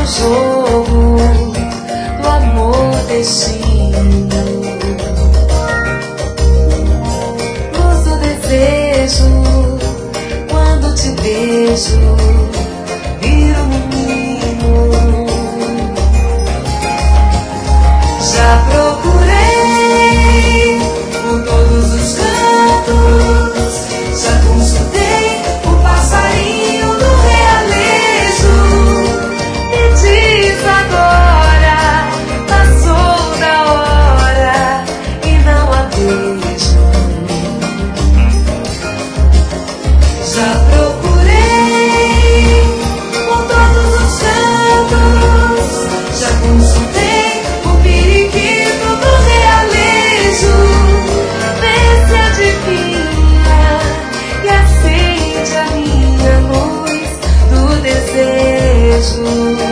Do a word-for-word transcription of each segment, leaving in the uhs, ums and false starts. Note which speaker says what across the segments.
Speaker 1: no jogo do amor destino. Luz do desejo, quando te vejo, viro menino. Já procurei por todos os cantos, já consultei o passarinho do realejo. Me diz agora, passou da hora e não a vejo. Já procurei por todos os cantos, já consultei o periquito do realejo. Vê se adivinha e acende a minha luz do desejo.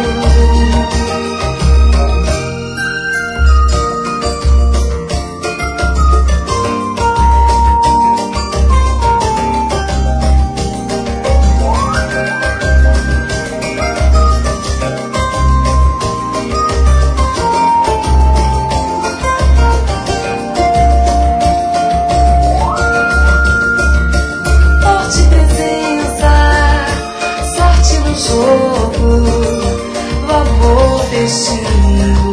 Speaker 1: Jogo do amor destino.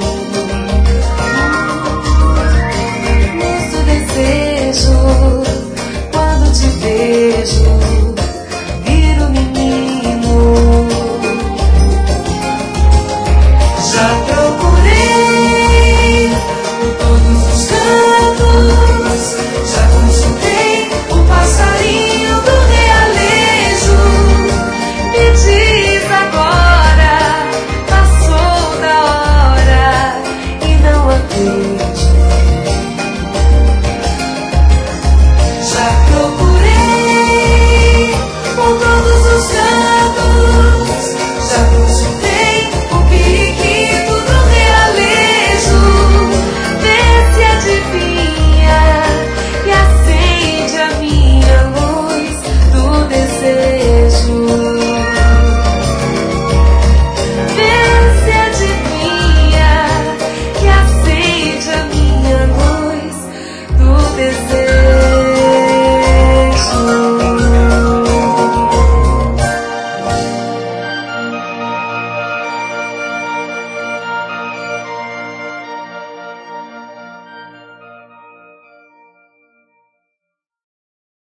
Speaker 1: Luz do desejo, quando te vejo, viro menino. Já procurei por todos os cantos, já consultei o passarinho do realejo. Me diz agora, passou da hora e não a vejo. Já procurei por todos os cantos.